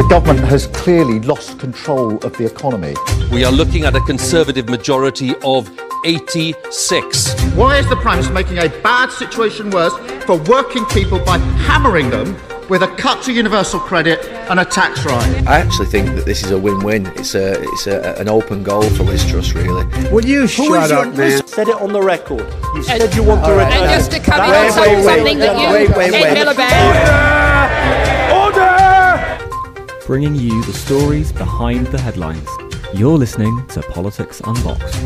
The government has clearly lost control of the economy. We are looking at a Conservative majority of 86. Why is the Prime Minister making a bad situation worse for working people by hammering them with a cut to universal credit and a tax rise? I actually think that this is a win-win. It's an open goal for Liz Truss, really. Will you shut up, man? Said it on the record. You said you want to return. And just to come in and say something that you, Ed Miliband. Order! Bringing you the stories behind the headlines. You're listening to Politics Unboxed.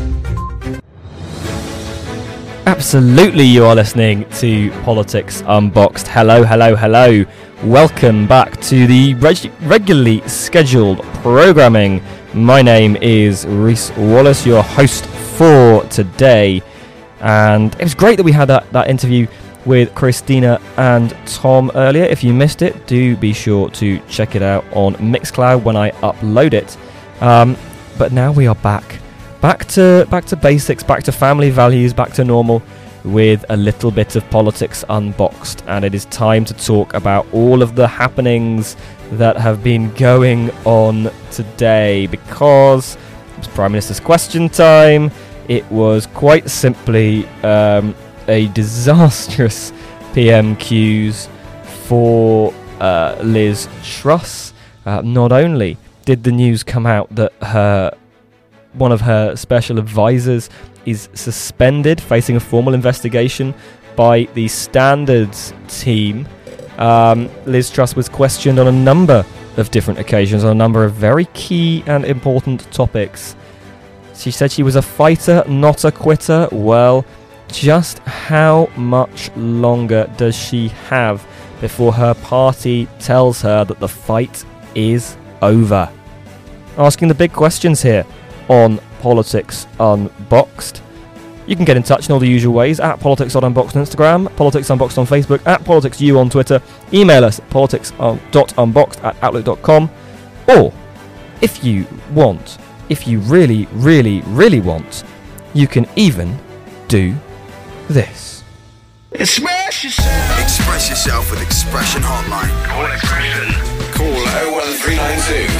Absolutely, you are listening to Politics Unboxed. Hello, hello, hello. Welcome back to the regularly scheduled programming. My name is Rhys Wallace, your host for today. And it was great that we had that interview with Christina and Tom earlier. If you missed it, do be sure to check it out on Mixcloud when I upload it. But now we are back to basics, back to family values, back to normal, with a little bit of Politics Unboxed, and it is time to talk about all of the happenings that have been going on today, because it was Prime Minister's question time. It was quite simply a disastrous PMQs for Liz Truss. Not only did the news come out that one of her special advisors is suspended, facing a formal investigation by the Standards team. Liz Truss was questioned on a number of different occasions on a number of very key and important topics. She said she was a fighter, not a quitter. Well, just how much longer does she have before her party tells her that the fight is over? Asking the big questions here on Politics Unboxed. You can get in touch in all the usual ways, at Politics Unboxed on Instagram, Politics Unboxed on Facebook, at PoliticsU on Twitter. Email us at politics.unboxed@outlook.com. Or, if you want, if you really, really, really want, you can even do this. Express yourself. Express yourself with Expression Hotline. Call Expression. Call 01392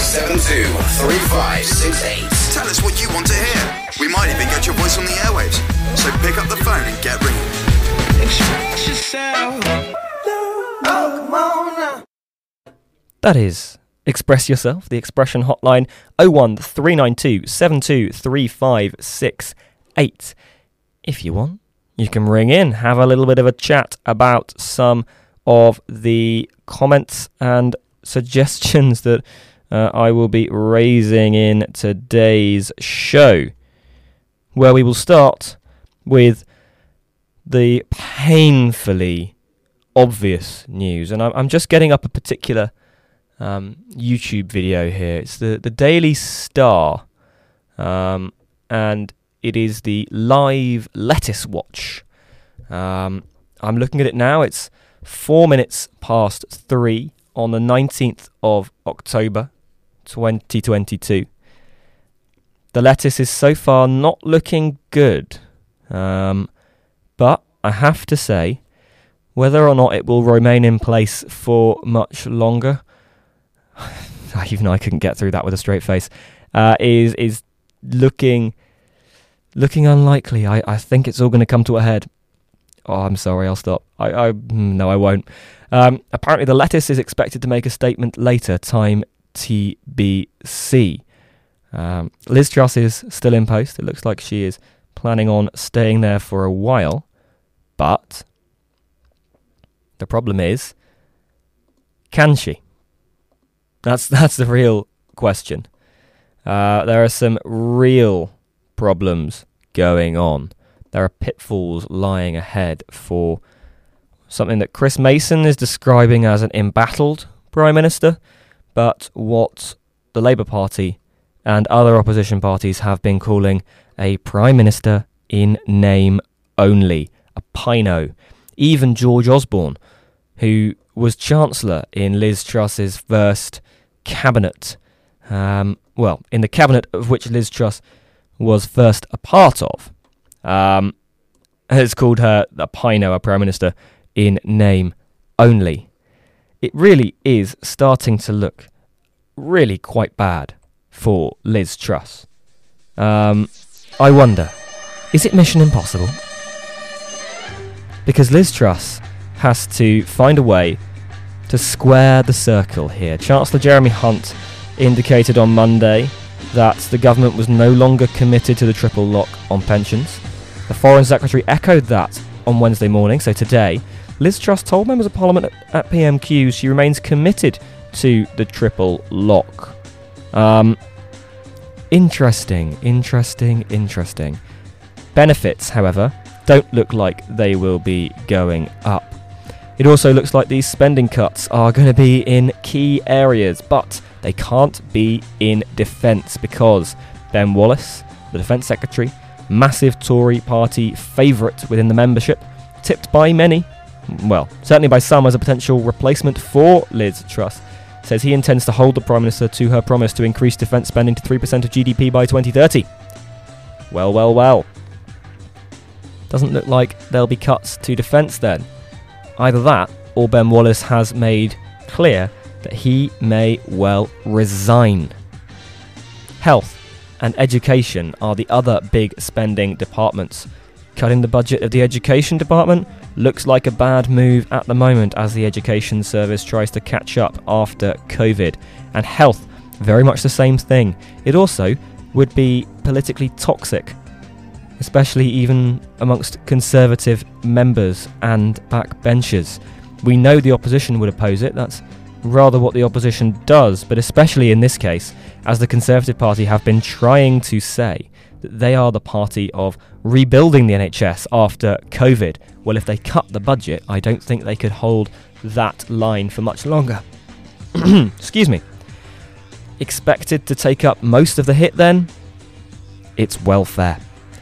723568. Tell us what you want to hear. We might even get your voice on the airwaves. So pick up the phone and get ringing. Express yourself. Oh, come on now. That is Express Yourself, the Expression Hotline, 01392 723568. If you want, you can ring in, have a little bit of a chat about some of the comments and suggestions that I will be raising in today's show, where we will start with the painfully obvious news. And I'm just getting up a particular YouTube video here. It's the Daily Star, and it is the live lettuce watch. I'm looking at it now. It's 4 minutes past 3 on the 19th of October 2022. The lettuce is so far not looking good, but I have to say, whether or not it will remain in place for much longer, even I couldn't get through that with a straight face, is looking unlikely. I think it's all going to come to a head. Oh, I'm sorry, I'll stop. No, I won't. Apparently the lettuce is expected to make a statement later, time TBC. Liz Truss is still in post. It looks like she is planning on staying there for a while. But the problem is, can she? That's the real question. There are some real problems going on. There are pitfalls lying ahead for something that Chris Mason is describing as an embattled Prime Minister, but what the Labour Party and other opposition parties have been calling a Prime Minister in name only, a Pino. Even George Osborne, who was Chancellor in Liz Truss's first cabinet, in the cabinet of which Liz Truss was first a part of, has called her a Pino, a Prime Minister in name only. It really is starting to look really quite bad for Liz Truss. I wonder, is it mission impossible? Because Liz Truss has to find a way to square the circle here. Chancellor Jeremy Hunt indicated on Monday that the government was no longer committed to the triple lock on pensions. The Foreign Secretary echoed that on Wednesday morning, so today, Liz Truss told members of Parliament at PMQ she remains committed to the triple lock. Interesting. Benefits, however, don't look like they will be going up. It also looks like these spending cuts are going to be in key areas, but they can't be in defence because Ben Wallace, the Defence Secretary, massive Tory party favourite within the membership, tipped by many, well, certainly by some as a potential replacement for Liz Truss, says he intends to hold the Prime Minister to her promise to increase defence spending to 3% of GDP by 2030. Well. Doesn't look like there'll be cuts to defence then. Either that, or Ben Wallace has made clear that he may well resign. Health and education are the other big spending departments. Cutting the budget of the education department looks like a bad move at the moment as the education service tries to catch up after COVID. And health, very much the same thing. It also would be politically toxic, especially even amongst Conservative members and backbenchers. We know the opposition would oppose it, that's rather what the opposition does, but especially in this case, as the Conservative Party have been trying to say that they are the party of rebuilding the NHS after COVID. Well, if they cut the budget, I don't think they could hold that line for much longer. Excuse me. Expected to take up most of the hit then? It's welfare.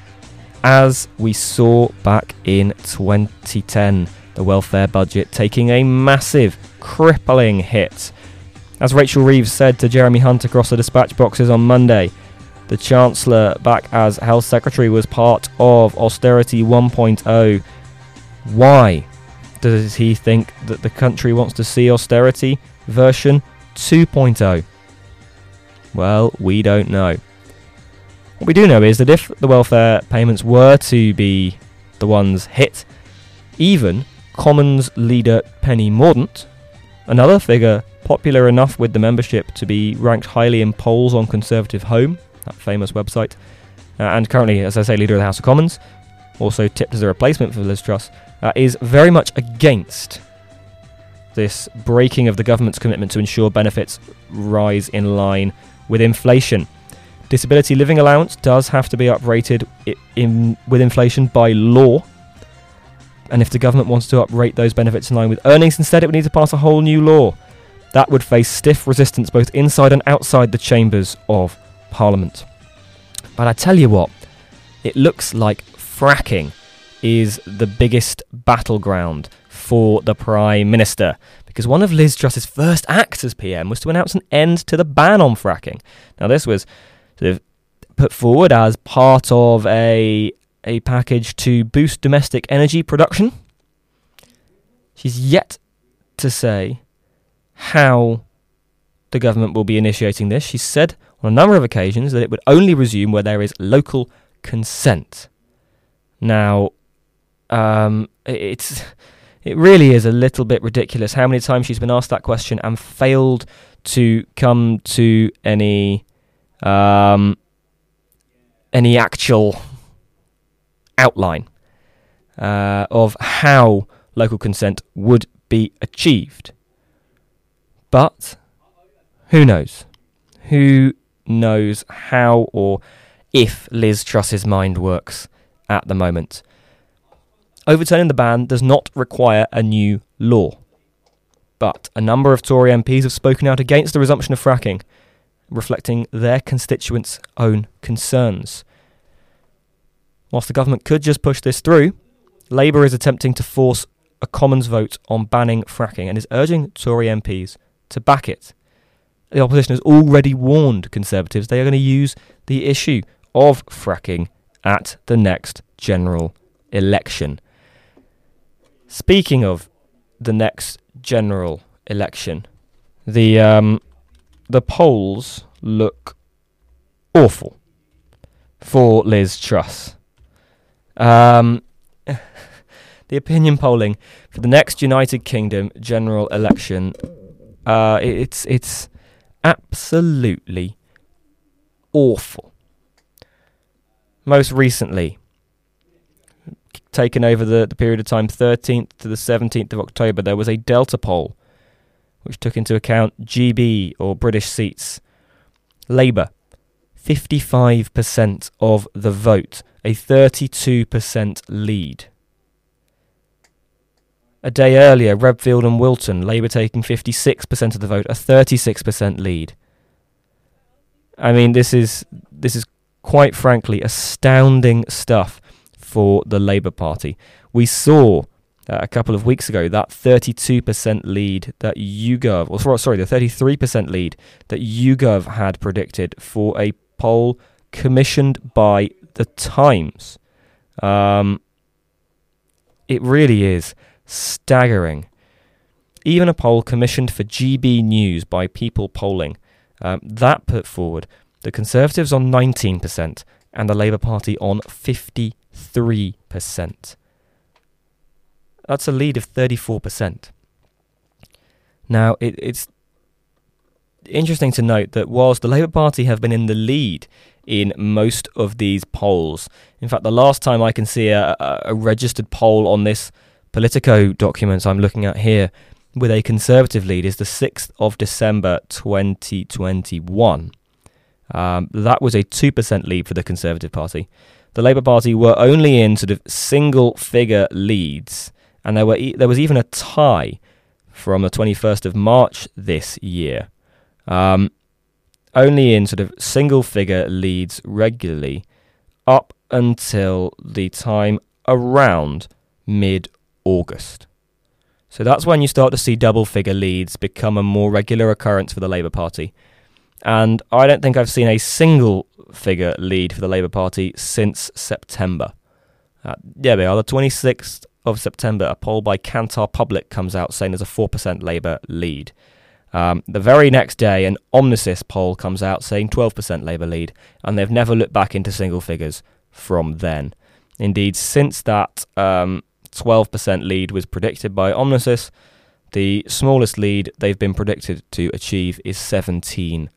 As we saw back in 2010, the welfare budget taking a massive, crippling hit. As Rachel Reeves said to Jeremy Hunt across the dispatch boxes on Monday, the Chancellor, back as Health Secretary, was part of Austerity 1.0. Why does he think that the country wants to see austerity version 2.0? Well, we don't know. What we do know is that if the welfare payments were to be the ones hit, even Commons leader Penny Mordaunt, another figure popular enough with the membership to be ranked highly in polls on Conservative Home, that famous website, and currently, as I say, leader of the House of Commons, also tipped as a replacement for Liz Truss, is very much against this breaking of the government's commitment to ensure benefits rise in line with inflation. Disability living allowance does have to be uprated with inflation by law. And if the government wants to uprate those benefits in line with earnings, instead it would need to pass a whole new law. That would face stiff resistance both inside and outside the chambers of Parliament. But I tell you what, it looks like fracking is the biggest battleground for the Prime Minister, because one of Liz Truss's first acts as PM was to announce an end to the ban on fracking. Now this was sort of put forward as part of a package to boost domestic energy production. She's yet to say how the government will be initiating this. She said on a number of occasions that it would only resume where there is local consent. Now, it really is a little bit ridiculous how many times she's been asked that question and failed to come to any actual outline of how local consent would be achieved. But who knows? Who knows how or if Liz Truss's mind works at the moment? Overturning the ban does not require a new law. But a number of Tory MPs have spoken out against the resumption of fracking, reflecting their constituents' own concerns. Whilst the government could just push this through, Labour is attempting to force a Commons vote on banning fracking and is urging Tory MPs to back it. The opposition has already warned Conservatives they are going to use the issue of fracking at the next general election. Speaking of the next general election, the the polls look awful for Liz Truss. The opinion polling for the next United Kingdom general election, it's absolutely awful. Most recently, taken over the period of time 13th to the 17th of October, there was a Delta poll which took into account GB or British seats. Labour, 55% of the vote, a 32% lead. A day earlier, Redfield and Wilton, Labour taking 56% of the vote, a 36% lead. I mean, this is quite frankly astounding stuff for the Labour Party. We saw a couple of weeks ago that 32% lead that YouGov, the 33% lead that YouGov had predicted for a poll commissioned by The Times. It really is staggering. Even a poll commissioned for GB News by People Polling, that put forward the Conservatives on 19% and the Labour Party on 53%. That's a lead of 34%. Now, it's interesting to note that whilst the Labour Party have been in the lead in most of these polls, in fact, the last time I can see a registered poll on this Politico document I'm looking at here with a Conservative lead is the 6th of December 2021. That was a 2% lead for the Conservative Party. The Labour Party were only in sort of single-figure leads, and there was even a tie from the 21st of March this year. Only in sort of single-figure leads regularly up until the time around mid-August. So that's when you start to see double-figure leads become a more regular occurrence for the Labour Party. And I don't think I've seen a single-figure lead for the Labour Party since September. There we are, the 26th of September, a poll by Kantar Public comes out saying there's a 4% Labour lead. The very next day, an Omnisys poll comes out saying 12% Labour lead, and they've never looked back into single figures from then. Indeed, since that 12% lead was predicted by Omnisys, the smallest lead they've been predicted to achieve is 17%.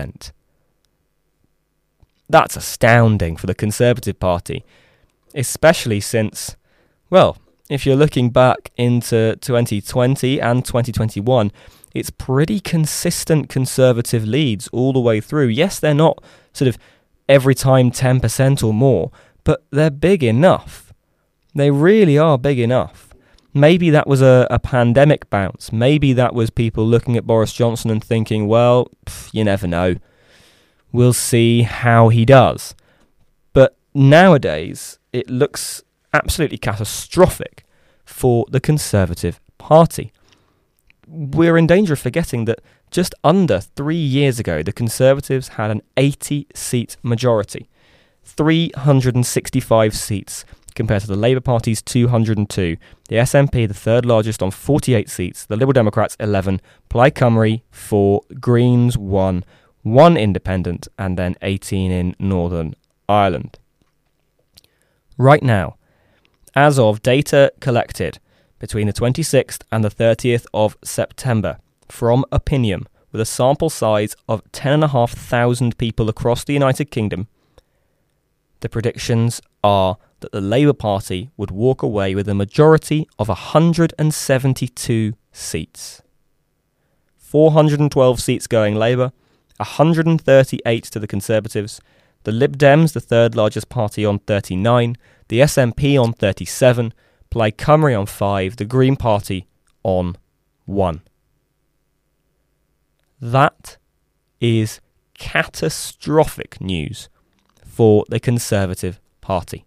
That's astounding for the Conservative Party, especially since, well, if you're looking back into 2020 and 2021, it's pretty consistent Conservative leads all the way through. Yes, they're not sort of every time 10% or more, but they're big enough. They really are big enough. Maybe that was a pandemic bounce. Maybe that was people looking at Boris Johnson and thinking, well, you never know. We'll see how he does. But nowadays, it looks absolutely catastrophic for the Conservative Party. We're in danger of forgetting that just under 3 years ago, the Conservatives had an 80-seat majority, 365 seats compared to the Labour Party's 202, the SNP the third largest on 48 seats, the Liberal Democrats 11, Plaid Cymru 4, Greens 1, 1 independent, and then 18 in Northern Ireland. Right now, as of data collected between the 26th and the 30th of September from Opinium, with a sample size of 10,500 people across the United Kingdom, the predictions are that the Labour Party would walk away with a majority of 172 seats. 412 seats going Labour, 138 to the Conservatives, the Lib Dems, the third largest party, on 39, the SNP on 37, Plaid Cymru on 5, the Green Party on 1. That is catastrophic news for the Conservative Party.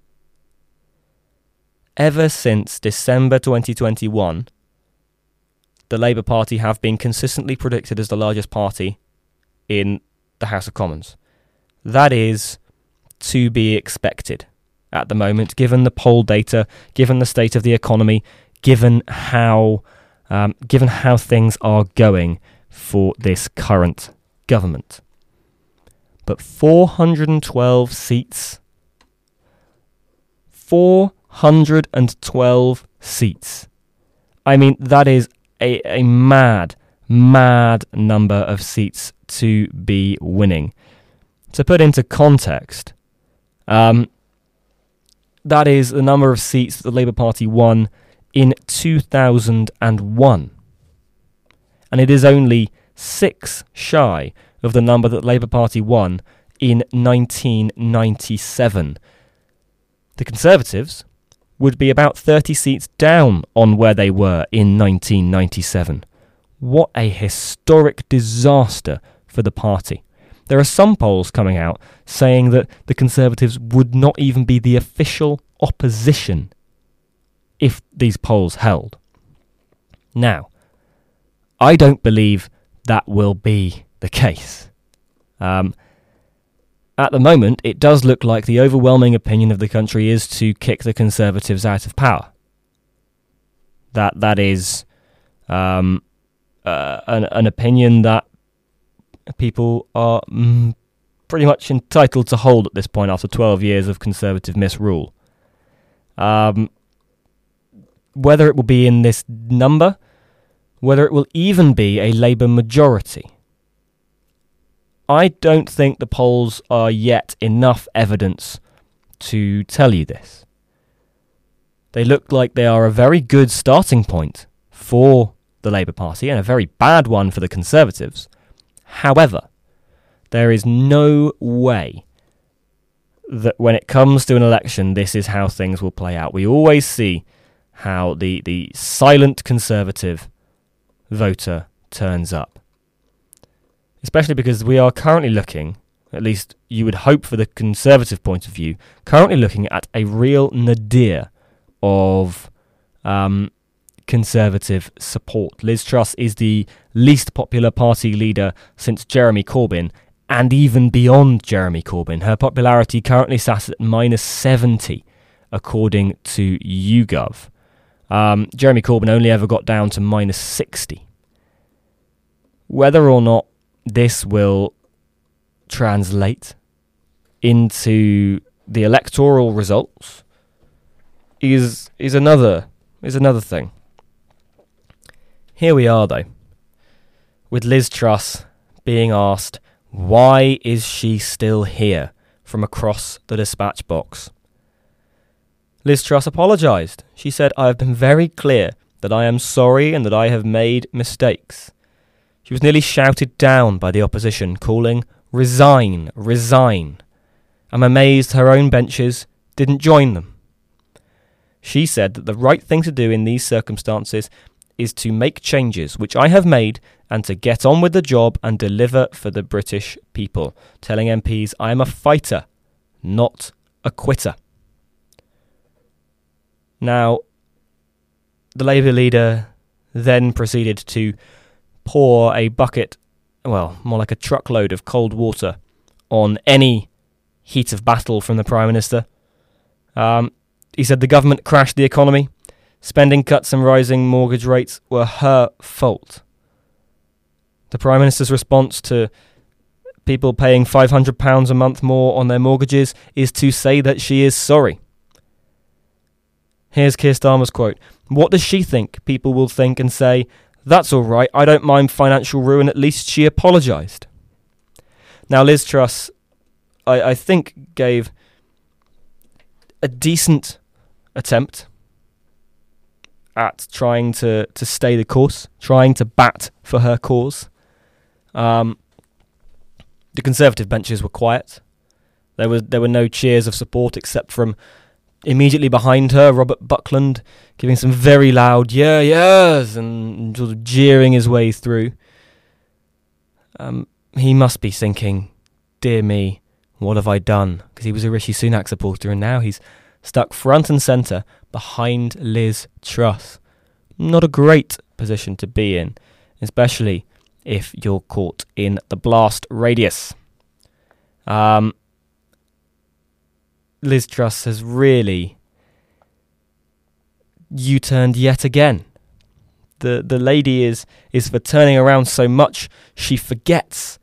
Ever since December 2021, the Labour Party have been consistently predicted as the largest party in the House of Commons. That is to be expected at the moment, given the poll data, given the state of the economy, given how things are going for this current government. But 412 seats. 412 seats. I mean, that is a mad number of seats to be winning. To put into context, that is the number of seats that the Labour Party won in 2001. And it is only 6 shy of the number that the Labour Party won in 1997. The Conservatives would be about 30 seats down on where they were in 1997. What a historic disaster for the party. There are some polls coming out saying that the Conservatives would not even be the official opposition if these polls held. Now, I don't believe that will be the case. At the moment, it does look like the overwhelming opinion of the country is to kick the Conservatives out of power. That is an opinion that people are pretty much entitled to hold at this point after 12 years of Conservative misrule. Whether it will be in this number, whether it will even be a Labour majority, I don't think the polls are yet enough evidence to tell you this. They look like they are a very good starting point for the Labour Party and a very bad one for the Conservatives. However, there is no way that when it comes to an election, this is how things will play out. We always see how the silent Conservative voter turns up. Especially because we are currently looking, at least you would hope for the Conservative point of view, currently looking at a real nadir of Conservative support. Liz Truss is the least popular party leader since Jeremy Corbyn, and even beyond Jeremy Corbyn. Her popularity currently sat at -70, according to YouGov. Jeremy Corbyn only ever got down to -60. Whether or not this will translate into the electoral results is another thing. Here we are, though, with Liz Truss being asked, why is she still here, from across the dispatch box. Liz Truss apologised. She said, I have been very clear that I am sorry and that I have made mistakes. She was nearly shouted down by the opposition, calling, resign, resign. I'm amazed her own benches didn't join them. She said that the right thing to do in these circumstances is to make changes, which I have made, and to get on with the job and deliver for the British people, telling MPs, I am a fighter, not a quitter. Now, the Labour leader then proceeded to pour a bucket, well, more like a truckload of cold water on any heat of battle from the Prime Minister. He said the government crashed the economy. Spending cuts and rising mortgage rates were her fault. The Prime Minister's response to people paying £500 a month more on their mortgages is to say that she is sorry. Here's Keir Starmer's quote. What does she think people will think and say? That's all right, I don't mind financial ruin, at least she apologised. Now Liz Truss, I think, gave a decent attempt at trying to stay the course, trying to bat for her cause. The Conservative benches were quiet. There were no cheers of support except from immediately behind her, Robert Buckland, giving some very loud yeahs and sort of jeering his way through. He must be thinking, dear me, what have I done? Because he was a Rishi Sunak supporter and now he's stuck front and centre behind Liz Truss. Not a great position to be in, especially if you're caught in the blast radius. Liz Truss has really U-turned yet again. The lady is for turning around so much she forgets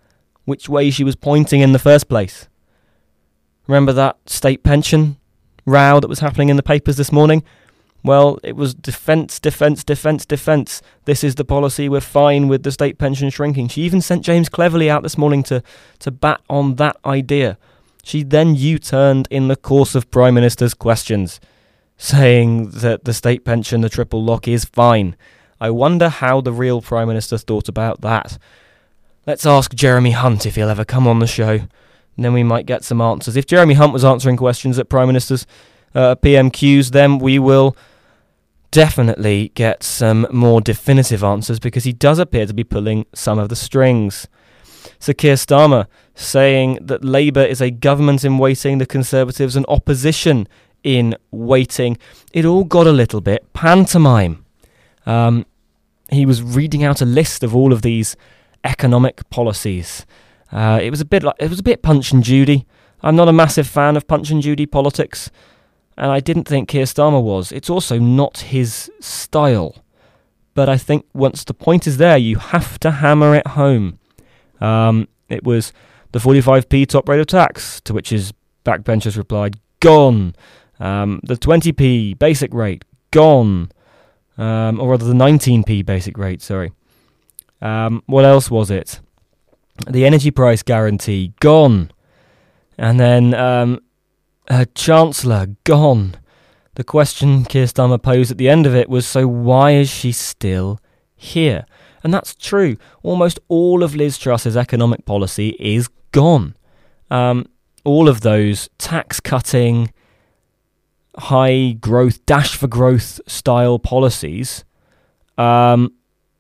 which way she was pointing in the first place. Remember that state pension row that was happening in the papers this morning? Well, it was defence. This is the policy, we're fine with the state pension shrinking. She even sent James Cleverly out this morning to bat on that idea. She then U-turned in the course of Prime Minister's questions, saying that the state pension, the triple lock, is fine. I wonder how the real Prime Minister thought about that. Let's ask Jeremy Hunt if he'll ever come on the show, and then we might get some answers. If Jeremy Hunt was answering questions at Prime Minister's PMQs, then we will definitely get some more definitive answers, because he does appear to be pulling some of the strings. Sir Keir Starmer saying that Labour is a government in waiting, the Conservatives an opposition in waiting. It all got a little bit pantomime. He was reading out a list of all of these economic policies. It was a bit Punch and Judy. I'm not a massive fan of Punch and Judy politics, and I didn't think Keir Starmer was. It's also not his style. But I think once the point is there, you have to hammer it home. It was the 45p top rate of tax, to which his backbenchers replied, gone. The 20p basic rate, gone. Or rather the 19p basic rate, sorry. What else was it? The energy price guarantee, gone. And then her Chancellor, gone. The question Keir Starmer posed at the end of it was, so why is she still here? And that's true. Almost all of Liz Truss's economic policy is gone. All of those tax-cutting, high growth, dash for growth style policies, they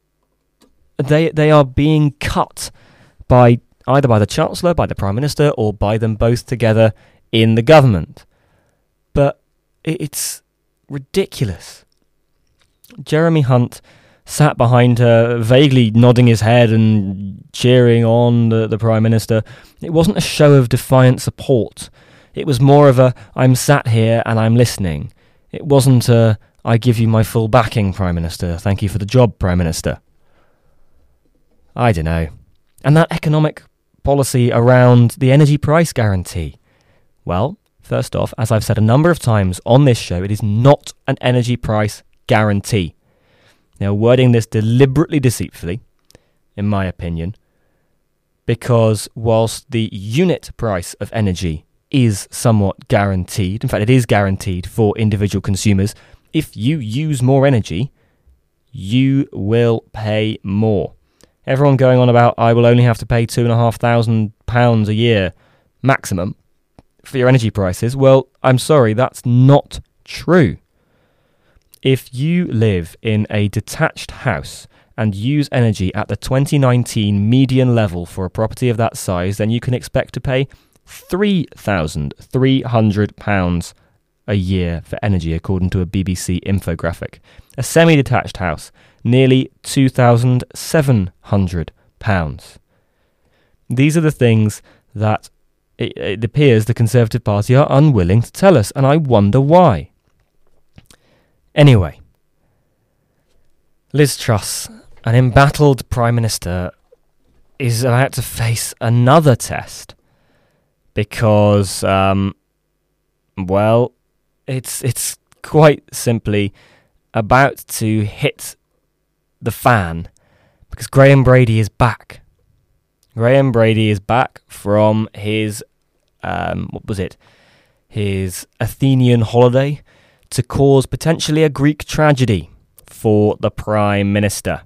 are being cut by either by the Chancellor, by the Prime Minister, or by them both together in the government. But it's ridiculous. Jeremy Hunt sat behind her, vaguely nodding his head and cheering on the Prime Minister. It wasn't a show of defiant support. It was more of a, I'm sat here and I'm listening. It wasn't a, I give you my full backing, Prime Minister. Thank you for the job, Prime Minister. I don't know. And that economic policy around the energy price guarantee. Well, first off, as I've said a number of times on this show, it is not an energy price guarantee. Now, wording this deliberately deceitfully, in my opinion, because whilst the unit price of energy is somewhat guaranteed, in fact, it is guaranteed for individual consumers, if you use more energy, you will pay more. Everyone going on about, I will only have to pay £2,500 a year maximum for your energy prices. Well, I'm sorry, that's not true. If you live in a detached house and use energy at the 2019 median level for a property of that size, then you can expect to pay £3,300 a year for energy, according to a BBC infographic. A semi-detached house, nearly £2,700. These are the things that it appears the Conservative Party are unwilling to tell us, and I wonder why. Anyway, Liz Truss, an embattled Prime Minister, is about to face another test because, well, it's quite simply about to hit the fan because Graham Brady is back. Graham Brady is back from his, his Athenian holiday to cause potentially a Greek tragedy for the Prime Minister.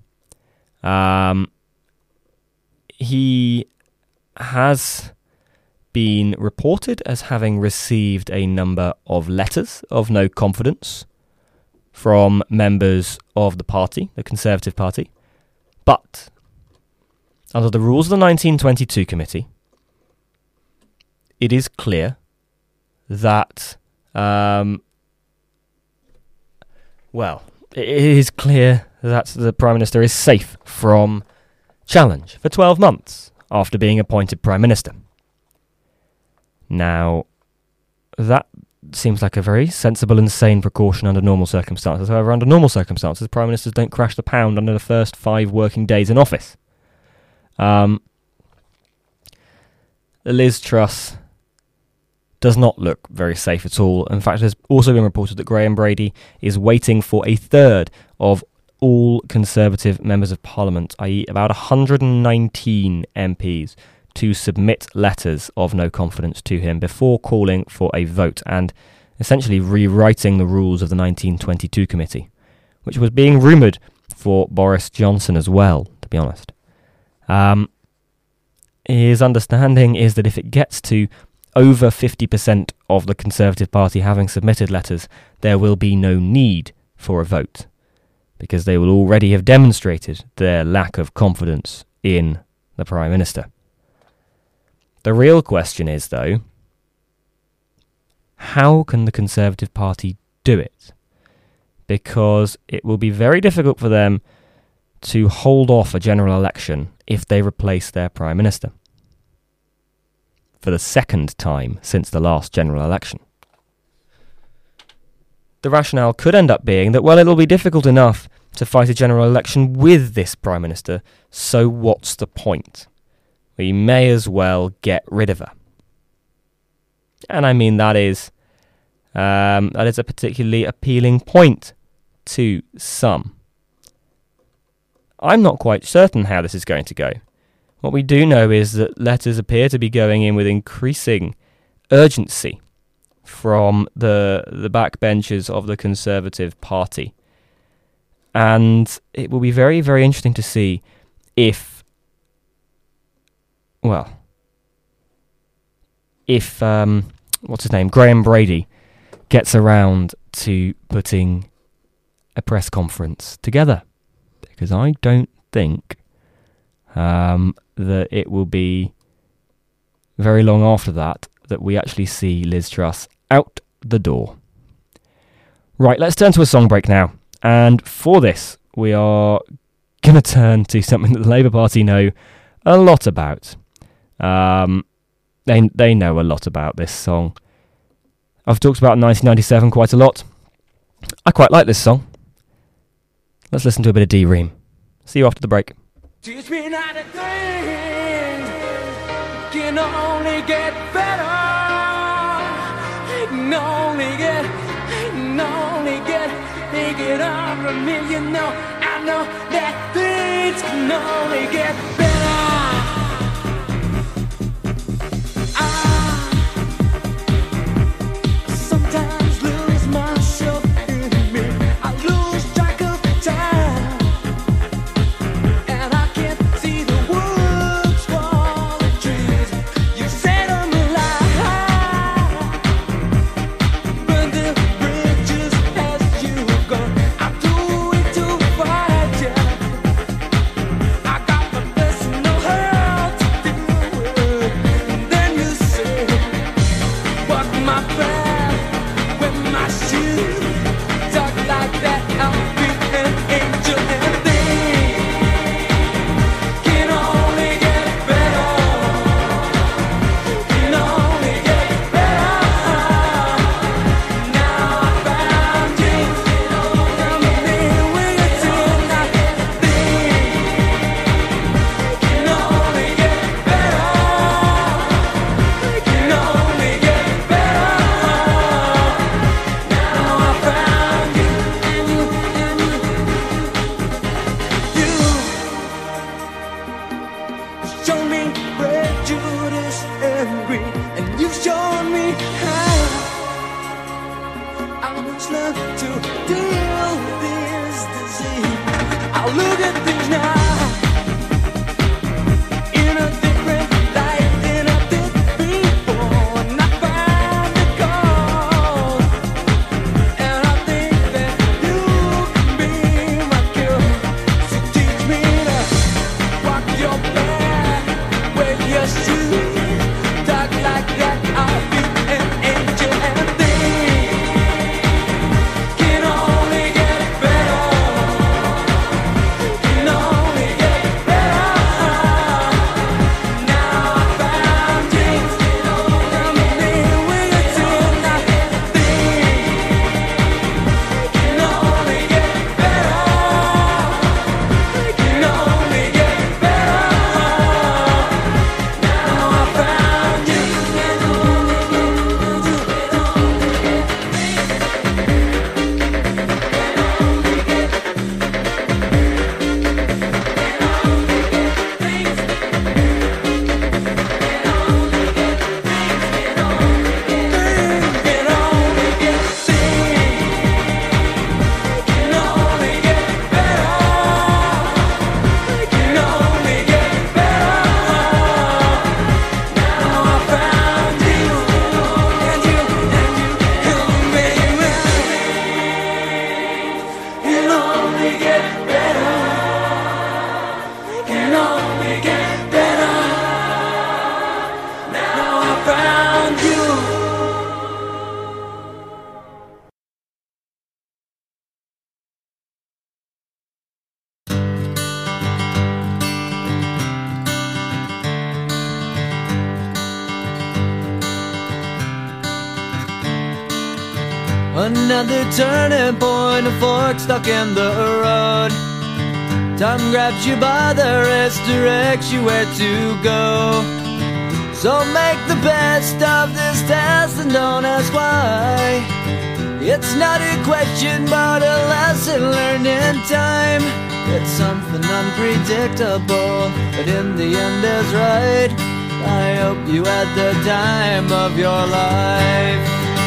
He has been reported as having received a number of letters of no confidence from members of the party, the Conservative Party. But under the rules of the 1922 committee, it is clear that, it is clear that the Prime Minister is safe from challenge for 12 months after being appointed Prime Minister. Now, that seems like a very sensible and sane precaution under normal circumstances. However, under normal circumstances, Prime Ministers don't crash the pound under the first 5 working days in office. Liz Truss does not look very safe at all. In fact, it has also been reported that Graham Brady is waiting for a third of all Conservative members of Parliament, i.e. about 119 MPs, to submit letters of no confidence to him before calling for a vote and essentially rewriting the rules of the 1922 committee, which was being rumoured for Boris Johnson as well, to be honest. His understanding is that if it gets to over 50% of the Conservative Party having submitted letters, there will be no need for a vote, because they will already have demonstrated their lack of confidence in the Prime Minister. The real question is, though, how can the Conservative Party do it? Because it will be very difficult for them to hold off a general election if they replace their Prime Minister for the second time since the last general election. The rationale could end up being that, well, it'll be difficult enough to fight a general election with this Prime Minister, so what's the point? We may as well get rid of her. And I mean, that is a particularly appealing point to some. I'm not quite certain how this is going to go. What we do know is that letters appear to be going in with increasing urgency from the backbenchers of the Conservative Party. And it will be very, very interesting to see if what's his name, Graham Brady, gets around to putting a press conference together. Because I don't think that it will be very long after that we actually see Liz Truss out the door. Right, let's turn to a song break now. And for this, we are going to turn to something that the Labour Party know a lot about. They know a lot about this song. I've talked about 1997 quite a lot. I quite like this song. Let's listen to a bit of D-Ream. See you after the break. Teach me not a thing. Can only get better. Can only get, take it all from me. You know, I know that things can only get better. I sometimes lose myself in me. I lose track of time. No Another turning point, a fork stuck in the road. Time grabs you by the wrist, directs you where to go. So make the best of this test and don't ask why. It's not a question but a lesson learned in time. It's something unpredictable, but in the end is right. I hope you had the time of your life.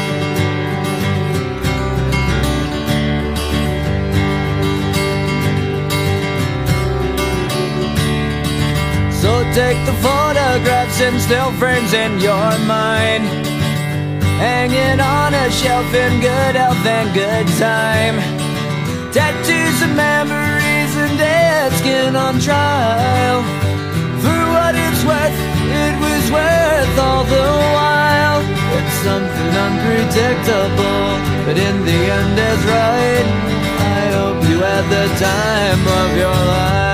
So take the photographs and still frames in your mind, hanging on a shelf in good health and good time. Tattoos of memories and dead skin on trial. For what it's worth, it was worth all the while. It's something unpredictable, but in the end is right. I hope you had the time of your life.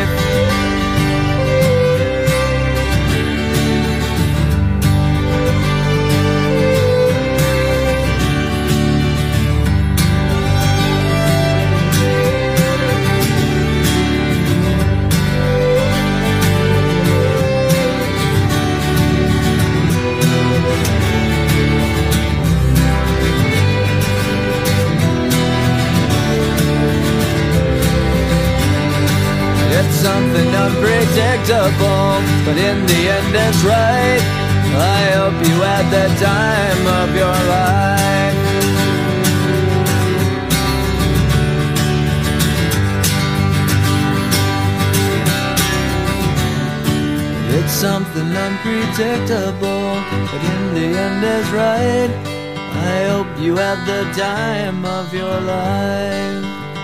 Something unpredictable, but in the end it's right. I hope you had the time of your life. It's something unpredictable, but in the end is right. I hope you had the time of your life.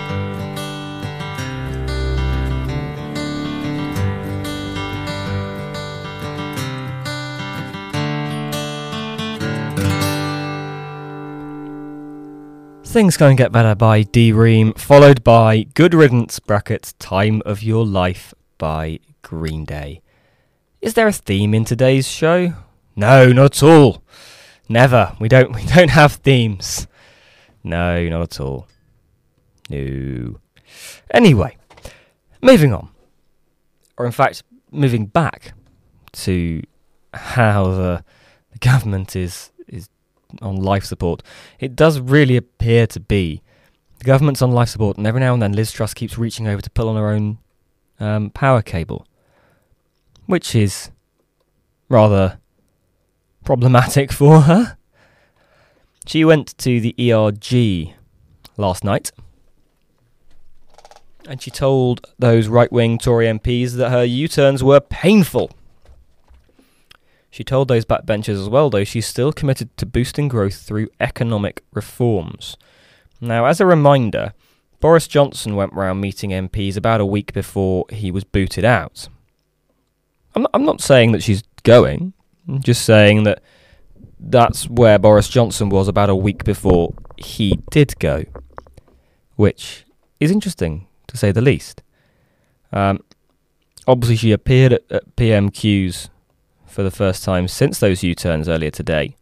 Things Gonna Get Better by D-Ream, followed by Good Riddance brackets Time of Your Life by Green Day. Is there a theme in today's show? No, not at all. Never. We don't have themes. No, not at all. No. Anyway, moving on. Or in fact, moving back to how the government is on life support. It does really appear to be. The government's on life support, and every now and then Liz Truss keeps reaching over to pull on her own power cable, which is rather problematic for her. She went to the ERG last night, and she told those right-wing Tory MPs that her U-turns were painful. She told those backbenchers as well, though, she's still committed to boosting growth through economic reforms. Now, as a reminder, Boris Johnson went round meeting MPs about a week before he was booted out. I'm not saying that she's going. I'm just saying that that's where Boris Johnson was about a week before he did go, which is interesting, to say the least. Obviously, she appeared at PMQs for the first time since those U-turns earlier today.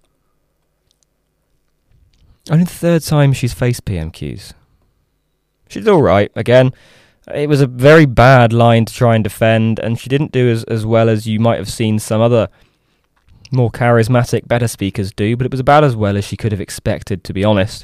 Only the third time she's faced PMQs. She's alright. Again, it was a very bad line to try and defend, and she didn't do as well as you might have seen some other more charismatic, better speakers do, but it was about as well as she could have expected, to be honest.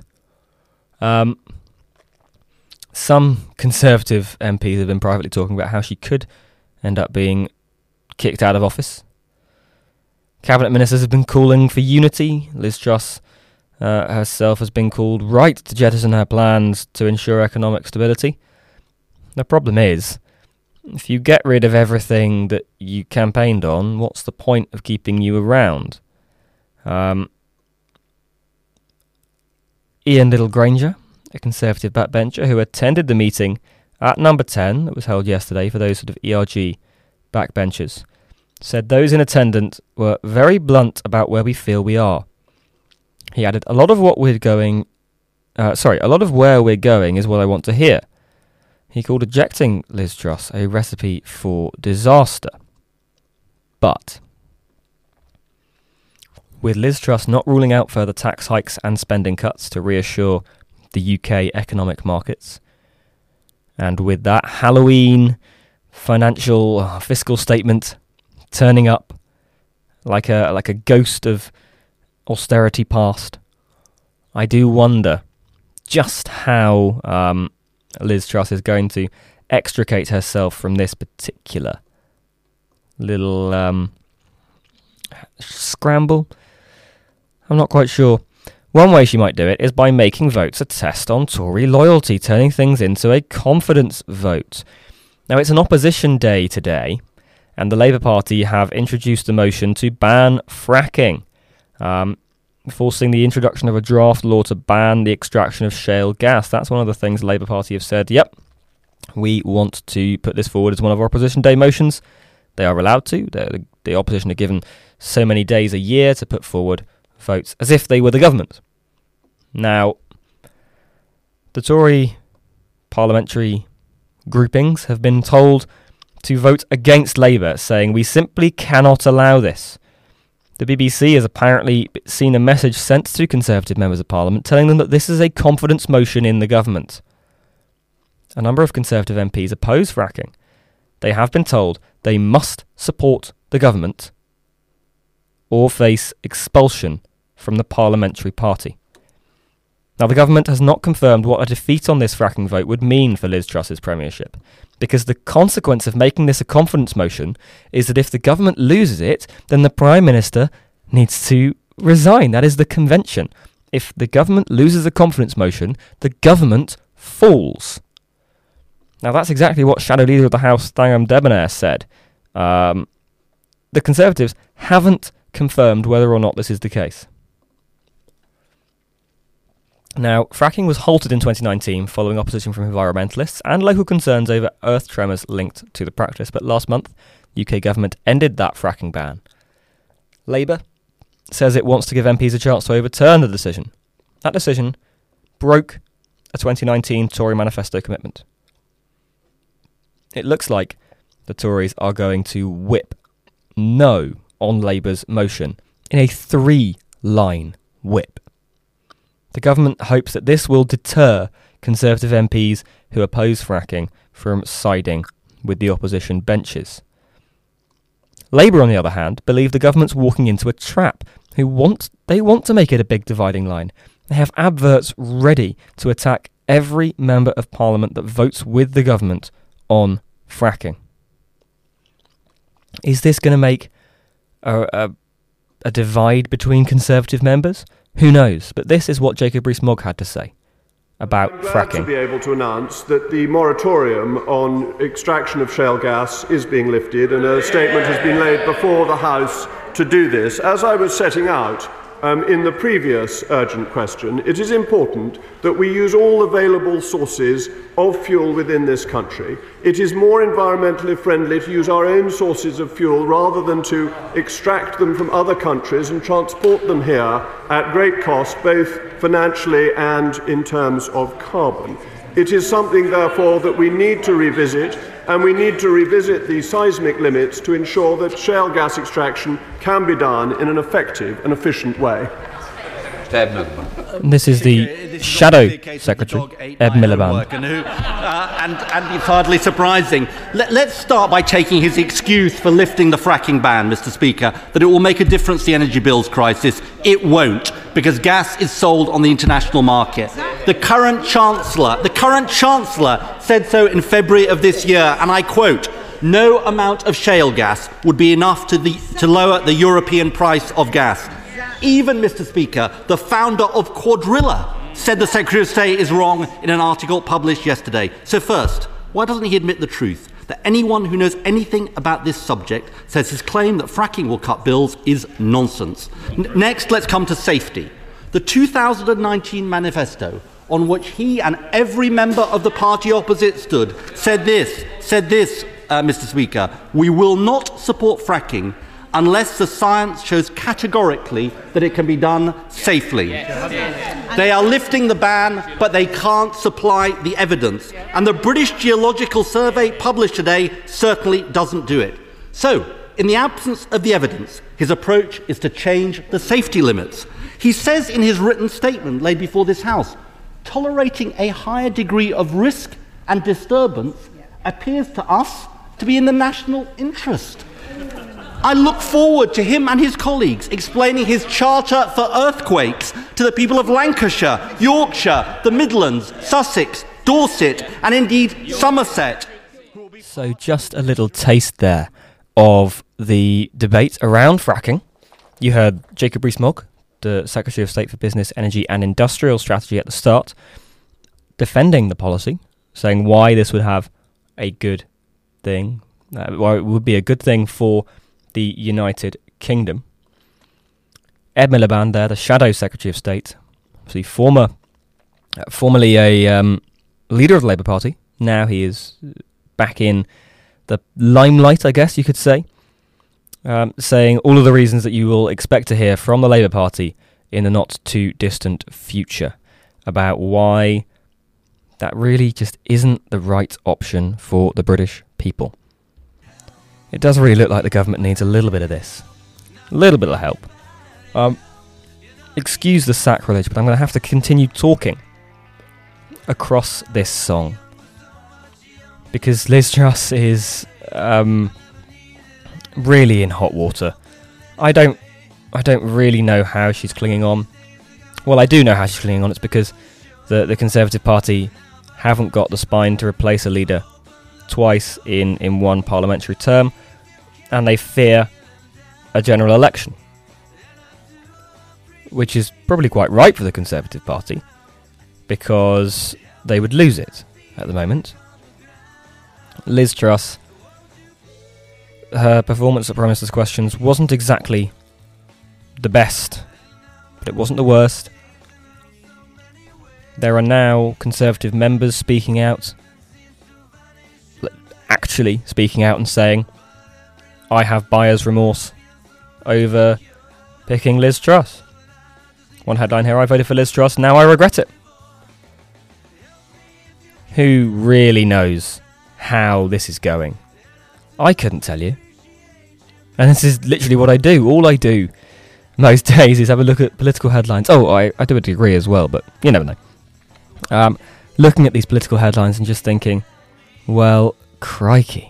Some Conservative MPs have been privately talking about how she could end up being kicked out of office. Cabinet ministers have been calling for unity. Liz Truss herself has been called right to jettison her plans to ensure economic stability. The problem is, if you get rid of everything that you campaigned on, what's the point of keeping you around? Ian Little Granger, a Conservative backbencher who attended the meeting at number 10 that was held yesterday for those sort of ERG backbenchers, said those in attendance were very blunt about where we feel we are. He added, a lot of where we're going is what I want to hear. He called ejecting Liz Truss a recipe for disaster. But with Liz Truss not ruling out further tax hikes and spending cuts to reassure the UK economic markets. And with that Halloween fiscal statement turning up like a ghost of austerity past, I do wonder just how Liz Truss is going to extricate herself from this particular little scramble. I'm not quite sure. One way she might do it is by making votes a test on Tory loyalty, turning things into a confidence vote. Now, it's an opposition day today, and the Labour Party have introduced a motion to ban fracking, forcing the introduction of a draft law to ban the extraction of shale gas. That's one of the things the Labour Party have said, yep, we want to put this forward as one of our opposition day motions. They are allowed to. The opposition are given so many days a year to put forward votes as if they were the government. Now, the Tory parliamentary groupings have been told to vote against Labour, saying we simply cannot allow this. The BBC has apparently seen a message sent to Conservative members of Parliament telling them that this is a confidence motion in the government. A number of Conservative MPs oppose fracking. They have been told they must support the government or face expulsion from the parliamentary party. Now, the government has not confirmed what a defeat on this fracking vote would mean for Liz Truss's premiership, because the consequence of making this a confidence motion is that if the government loses it, then the Prime Minister needs to resign. That is the convention. If the government loses a confidence motion, the government falls. Now, that's exactly what Shadow Leader of the House, Thangam Debonair, said. The Conservatives haven't confirmed whether or not this is the case. Now, fracking was halted in 2019 following opposition from environmentalists and local concerns over earth tremors linked to the practice, but last month, the UK government ended that fracking ban. Labour says it wants to give MPs a chance to overturn the decision. That decision broke a 2019 Tory manifesto commitment. It looks like the Tories are going to whip no on Labour's motion in a 3-line whip. The government hopes that this will deter Conservative MPs who oppose fracking from siding with the opposition benches. Labour, on the other hand, believe the government's walking into a trap. They want to make it a big dividing line. They have adverts ready to attack every member of Parliament that votes with the government on fracking. Is this going to make a divide between Conservative members? Who knows? But this is what Jacob Rees-Mogg had to say about fracking. I'm glad to be able to announce that the moratorium on extraction of shale gas is being lifted, and a statement has been laid before the House to do this. As I was setting out in the previous urgent question, it is important that we use all available sources of fuel within this country. It is more environmentally friendly to use our own sources of fuel rather than to extract them from other countries and transport them here at great cost, both financially and in terms of carbon. It is something, therefore, that we need to revisit, and we need to revisit the seismic limits to ensure that shale gas extraction can be done in an effective and efficient way. This is the Shadow Secretary, Ed Miliband. And it's hardly surprising. Let's start by taking his excuse for lifting the fracking ban, Mr. Speaker, that it will make a difference to the energy bills crisis. It won't, because gas is sold on the international market. The current Chancellor said so in February of this year, and I quote, "No amount of shale gas would be enough to lower the European price of gas." Even, Mr. Speaker, the founder of Quadrilla said the Secretary of State is wrong in an article published yesterday. So first, why doesn't he admit the truth? That anyone who knows anything about this subject says his claim that fracking will cut bills is nonsense. Next, let's come to safety. The 2019 manifesto, on which he and every member of the party opposite stood, said this, Mr. Speaker, "We will not support fracking unless the science shows categorically that it can be done safely." They are lifting the ban, but they can't supply the evidence. And the British Geological Survey published today certainly doesn't do it. So, in the absence of the evidence, his approach is to change the safety limits. He says in his written statement laid before this House, tolerating a higher degree of risk and disturbance appears to us to be in the national interest. I look forward to him and his colleagues explaining his charter for earthquakes to the people of Lancashire, Yorkshire, the Midlands, Sussex, Dorset, and indeed Somerset. So just a little taste there of the debate around fracking. You heard Jacob Rees-Mogg, the Secretary of State for Business, Energy and Industrial Strategy at the start, defending the policy, saying why this would have a good thing, why it would be a good thing for the United Kingdom. Ed Miliband there, the Shadow Secretary of State, obviously formerly a leader of the Labour Party. Now he is back in the limelight, I guess you could say, saying all of the reasons that you will expect to hear from the Labour Party in the not-too-distant future about why that really just isn't the right option for the British people. It does really look like the government needs a little bit of this. A little bit of help. Excuse the sacrilege, but I'm going to have to continue talking across this song. Because Liz Truss is really in hot water. I don't really know how she's clinging on. Well, I do know how she's clinging on. It's because the Conservative Party haven't got the spine to replace a leader twice in one parliamentary term, and they fear a general election, which is probably quite right for the Conservative Party, because they would lose it at the moment. Liz Truss, her performance at Prime Minister's Questions wasn't exactly the best, but it wasn't the worst. There are now Conservative members speaking out, actually speaking out and saying, I have buyer's remorse over picking Liz Truss. One headline here, I voted for Liz Truss, now I regret it. Who really knows how this is going? I couldn't tell you. And this is literally what I do. All I do most days is have a look at political headlines. Oh, I do a degree as well, but you never know. Looking at these political headlines and just thinking, well, crikey.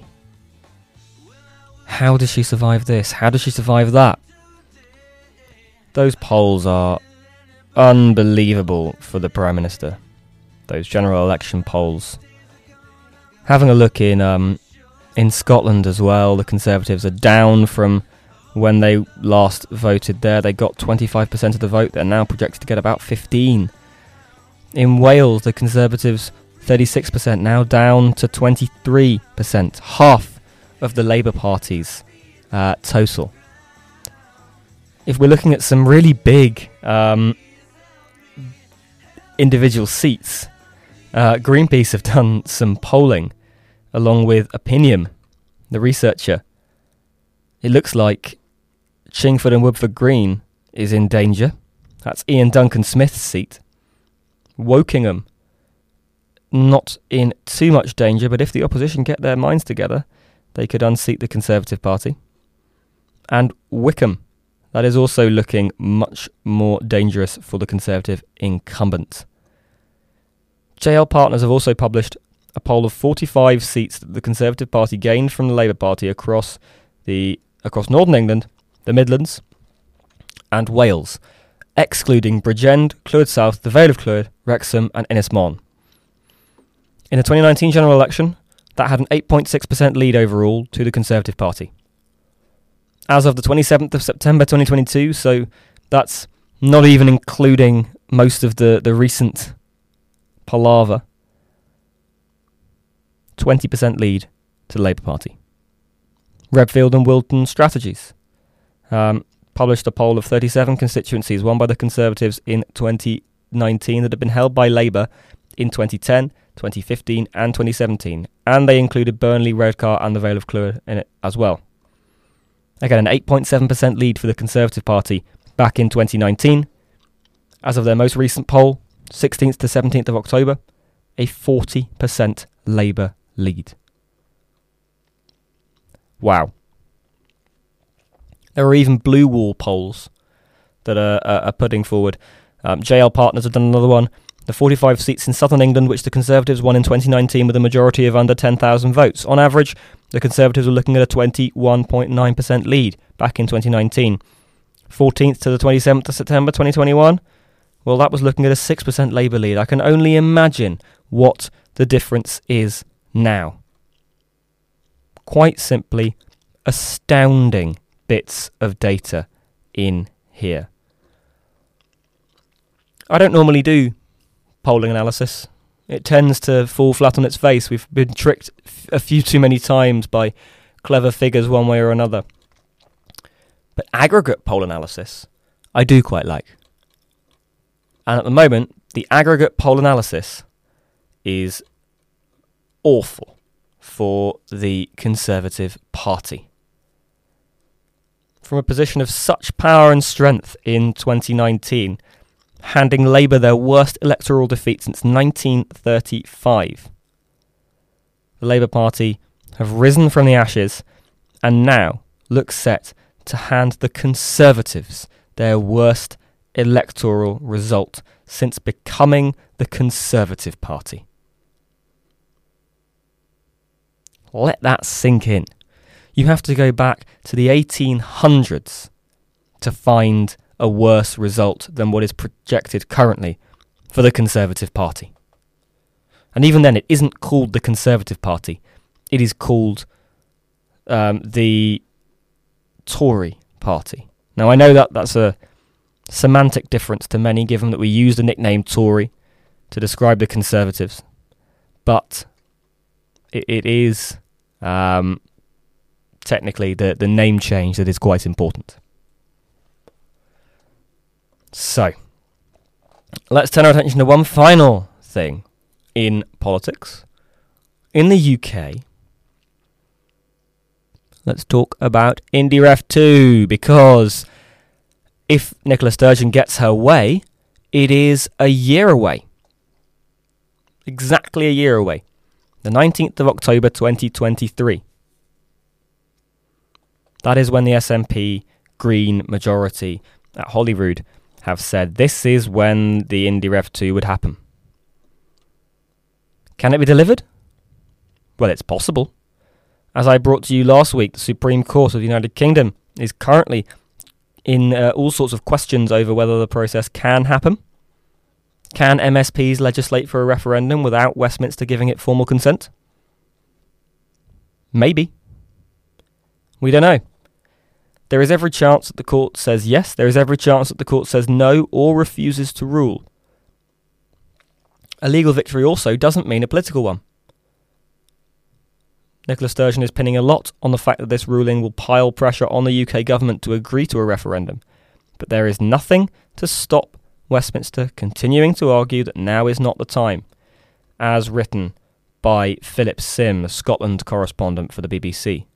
How does she survive this? How does she survive that? Those polls are unbelievable for the Prime Minister. Those general election polls. Having a look in Scotland as well, the Conservatives are down from when they last voted there. They got 25% of the vote. They're now projected to get about 15%. In Wales, the Conservatives, 36%, now down to 23%. Half of the Labour Party's total. If we're looking at some really big individual seats, Greenpeace have done some polling along with Opinium, the researcher. It looks like Chingford and Woodford Green is in danger. That's Ian Duncan Smith's seat. Wokingham, not in too much danger, but if the opposition get their minds together, they could unseat the Conservative Party. And Wickham, that is also looking much more dangerous for the Conservative incumbent. JL Partners have also published a poll of 45 seats that the Conservative Party gained from the Labour Party across Northern England, the Midlands, and Wales, excluding Bridgend, Clwyd South, the Vale of Clwyd, Wrexham and Ynys Môn. In the 2019 general election, that had an 8.6% lead overall to the Conservative Party. As of the 27th of September 2022, so that's not even including most of the recent palaver, 20% lead to the Labour Party. Redfield and Wilton Strategies published a poll of 37 constituencies won by the Conservatives in 2019 that had been held by Labour in 2010, 2015 and 2017, and they included Burnley, Redcar and the Vale of Clwyd in it as well. Again, an 8.7% lead for the Conservative Party back in 2019. As of their most recent poll, 16th to 17th of October, a 40% Labour lead. Wow. There are even blue wall polls that are putting forward. JL Partners have done another one. The 45 seats in southern England, which the Conservatives won in 2019 with a majority of under 10,000 votes. On average, the Conservatives were looking at a 21.9% lead back in 2019. 14th to the 27th of September 2021, well, that was looking at a 6% Labour lead. I can only imagine what the difference is now. Quite simply, astounding bits of data in here. I don't normally do polling analysis. It tends to fall flat on its face. We've been tricked a few too many times by clever figures one way or another. But aggregate poll analysis, I do quite like. And at the moment, the aggregate poll analysis is awful for the Conservative Party. From a position of such power and strength in 2019, handing Labour their worst electoral defeat since 1935. The Labour Party have risen from the ashes and now look set to hand the Conservatives their worst electoral result since becoming the Conservative Party. Let that sink in. You have to go back to the 1800s to find a worse result than what is projected currently for the Conservative Party. And even then, it isn't called the Conservative Party. It is called the Tory Party. Now, I know that that's a semantic difference to many, given that we use the nickname Tory to describe the Conservatives. But it is technically the name change that is quite important. So, let's turn our attention to one final thing in politics. In the UK, let's talk about IndyRef 2, because if Nicola Sturgeon gets her way, it is a year away. Exactly a year away. The 19th of October 2023. That is when the SNP Green majority at Holyrood have said this is when the IndyRef 2 would happen. Can it be delivered? Well, it's possible. As I brought to you last week, the Supreme Court of the United Kingdom is currently in all sorts of questions over whether the process can happen. Can MSPs legislate for a referendum without Westminster giving it formal consent? Maybe. We don't know. There is every chance that the court says yes. There is every chance that the court says no or refuses to rule. A legal victory also doesn't mean a political one. Nicola Sturgeon is pinning a lot on the fact that this ruling will pile pressure on the UK government to agree to a referendum. But there is nothing to stop Westminster continuing to argue that now is not the time, as written by Philip Sim, the Scotland correspondent for the BBC.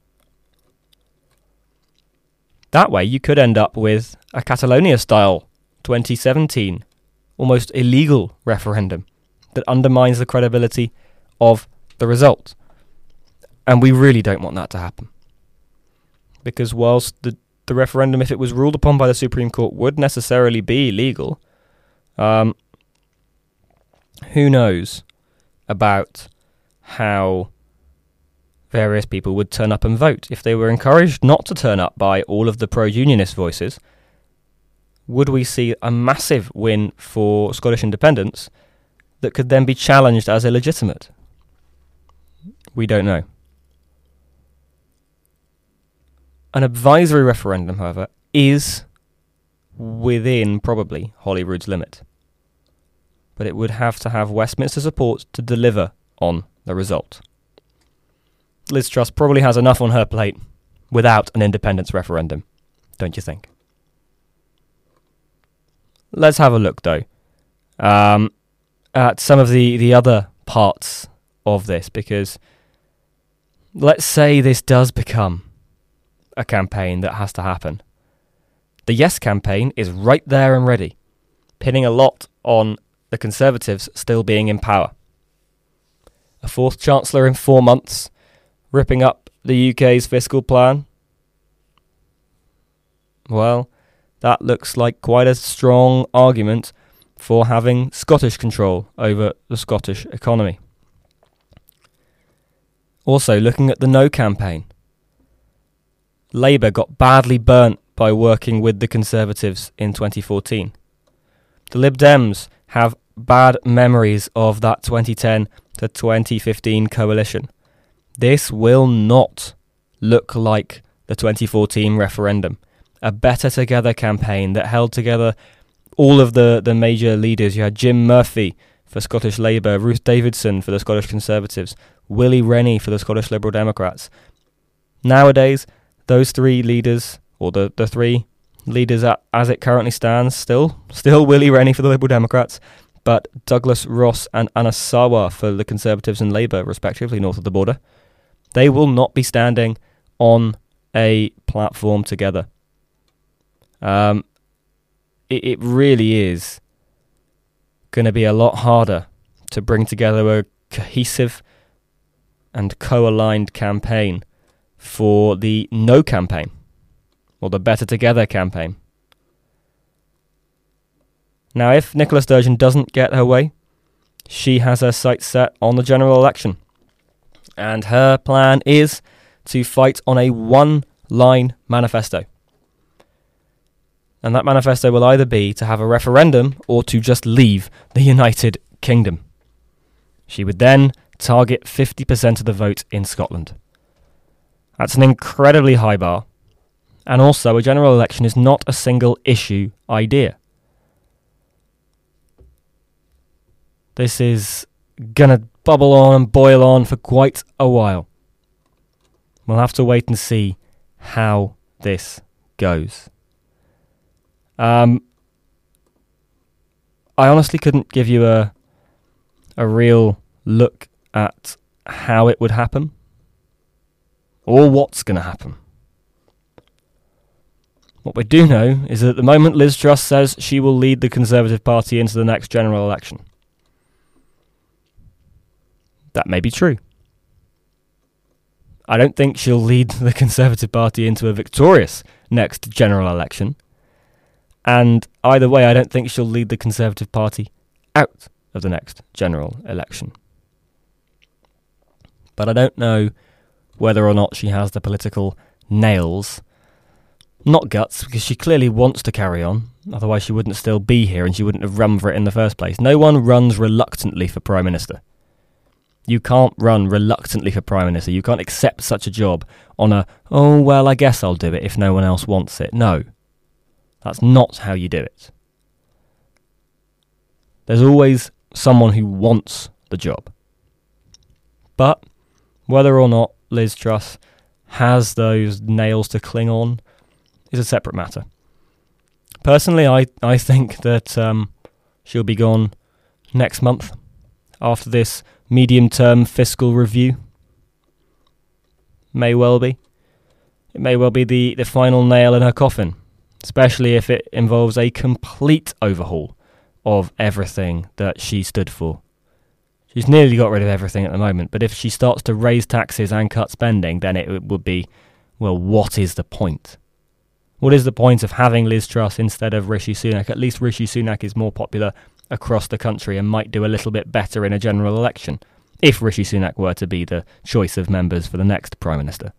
That way you could end up with a Catalonia-style 2017, almost illegal referendum that undermines the credibility of the result. And we really don't want that to happen. Because whilst the referendum, if it was ruled upon by the Supreme Court, would necessarily be legal, who knows about how various people would turn up and vote. If they were encouraged not to turn up by all of the pro-unionist voices, would we see a massive win for Scottish independence that could then be challenged as illegitimate? We don't know. An advisory referendum, however, is within probably Holyrood's limit. But it would have to have Westminster support to deliver on the result. Liz Truss probably has enough on her plate without an independence referendum, don't you think? Let's have a look, though, at some of the other parts of this, because let's say this does become a campaign that has to happen. The Yes campaign is right there and ready, pinning a lot on the Conservatives still being in power. A fourth Chancellor in 4 months, ripping up the UK's fiscal plan. Well, that looks like quite a strong argument for having Scottish control over the Scottish economy. Also, looking at the No campaign, Labour got badly burnt by working with the Conservatives in 2014. The Lib Dems have bad memories of that 2010 to 2015 coalition. This will not look like the 2014 referendum. A Better Together campaign that held together all of the major leaders. You had Jim Murphy for Scottish Labour, Ruth Davidson for the Scottish Conservatives, Willie Rennie for the Scottish Liberal Democrats. Nowadays, those three leaders, or the three leaders as it currently stands, still Willie Rennie for the Liberal Democrats, but Douglas Ross and Anas Sarwar for the Conservatives and Labour, respectively, north of the border. They will not be standing on a platform together. It really is going to be a lot harder to bring together a cohesive and co-aligned campaign for the No campaign, or the Better Together campaign. Now, if Nicola Sturgeon doesn't get her way, she has her sights set on the general election. And her plan is to fight on a one-line manifesto. And that manifesto will either be to have a referendum or to just leave the United Kingdom. She would then target 50% of the vote in Scotland. That's an incredibly high bar. And also, a general election is not a single issue idea. This is going to bubble on and boil on for quite a while. We'll have to wait and see how this goes. I honestly couldn't give you a real look at how it would happen or what's going to happen. What we do know is that at the moment Liz Truss says she will lead the Conservative Party into the next general election. That may be true. I don't think she'll lead the Conservative Party into a victorious next general election. And either way, I don't think she'll lead the Conservative Party out of the next general election. But I don't know whether or not she has the political nails, not guts, because she clearly wants to carry on. Otherwise she wouldn't still be here and she wouldn't have run for it in the first place. No one runs reluctantly for Prime Minister. You can't run reluctantly for Prime Minister. You can't accept such a job on a, oh, well, I guess I'll do it if no one else wants it. No. That's not how you do it. There's always someone who wants the job. But whether or not Liz Truss has those nails to cling on is a separate matter. Personally, I think that she'll be gone next month after this medium-term fiscal review. May well be. It may well be the final nail in her coffin, especially if it involves a complete overhaul of everything that she stood for. She's nearly got rid of everything at the moment, but if she starts to raise taxes and cut spending, then it would be, well, what is the point? What is the point of having Liz Truss instead of Rishi Sunak? At least Rishi Sunak is more popular across the country and might do a little bit better in a general election, if Rishi Sunak were to be the choice of members for the next Prime Minister.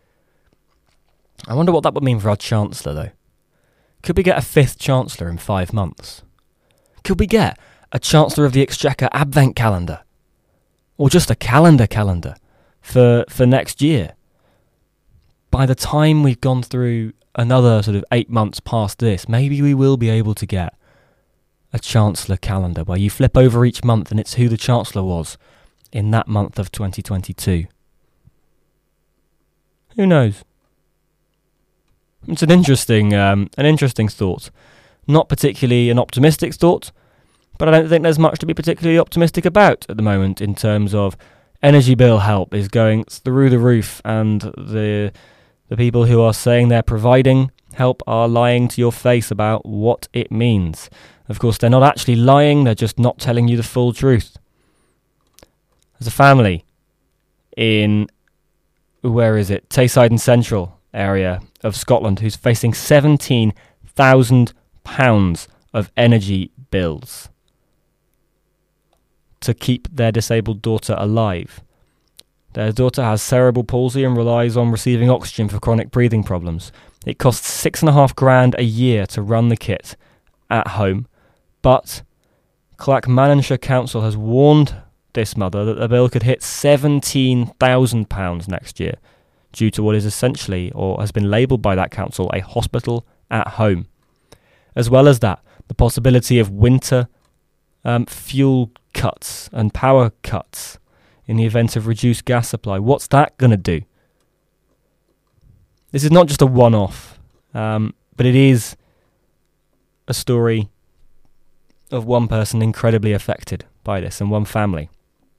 I wonder what that would mean for our Chancellor, though. Could we get a fifth Chancellor in 5 months? Could we get a Chancellor of the Exchequer Advent calendar? Or just a calendar for next year? By the time we've gone through another sort of 8 months past this, maybe we will be able to get a Chancellor calendar where you flip over each month and it's who the Chancellor was in that month of 2022. Who knows? It's an interesting thought. Not particularly an optimistic thought, but I don't think there's much to be particularly optimistic about at the moment in terms of energy bill help is going through the roof, and the people who are saying they're providing help are lying to your face about what it means. Of course, they're not actually lying, they're just not telling you the full truth. There's a family in, where is it, Tayside and Central, area of Scotland who's facing £17,000 of energy bills to keep their disabled daughter alive. Their daughter has cerebral palsy and relies on receiving oxygen for chronic breathing problems. It costs $6,500 a year to run the kit at home, but Clackmannanshire Council has warned this mother that the bill could hit £17,000 next year due to what is essentially, or has been labelled by that council, a hospital at home. As well as that, the possibility of winter fuel cuts and power cuts in the event of reduced gas supply. What's that going to do? This is not just a one-off, but it is a story of one person incredibly affected by this and one family.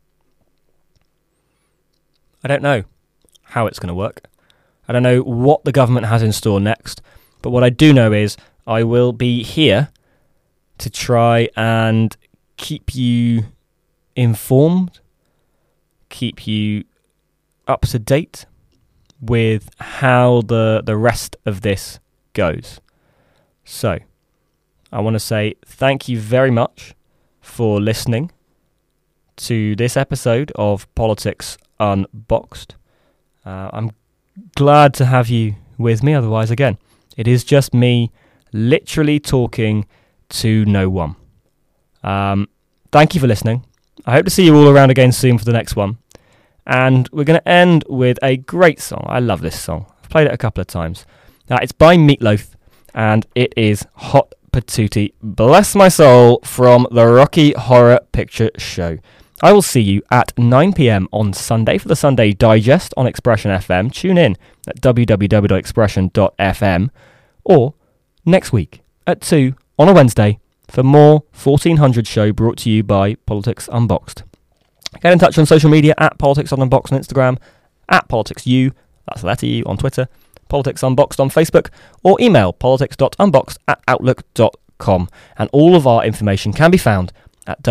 I don't know how it's going to work. I don't know what the government has in store next, but what I do know is I will be here to try and keep you informed, keep you up to date with how the rest of this goes. So, I want to say thank you very much for listening to this episode of Politics Unboxed. I'm glad to have you with me, otherwise, again, it is just me literally talking to no one. Thank you for listening. I hope to see you all around again soon for the next one. And we're going to end with a great song. I love this song. I've played it a couple of times. It's by Meatloaf, and it is Hot Patootie, Bless My Soul, from the Rocky Horror Picture Show. I will see you at 9 p.m. on Sunday for the Sunday Digest on Expression FM. Tune in at www.expression.fm, or next week at 2 on a Wednesday for more 1400 show brought to you by Politics Unboxed. Get in touch on social media at Politics Unboxed on Instagram, at PoliticsU, that's the letter U, on Twitter, Politics Unboxed on Facebook, or email politics.unboxed@outlook.com. And all of our information can be found at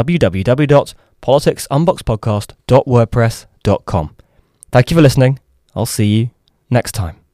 www.politicsunboxedpodcast.wordpress.com. Thank you for listening. I'll see you next time.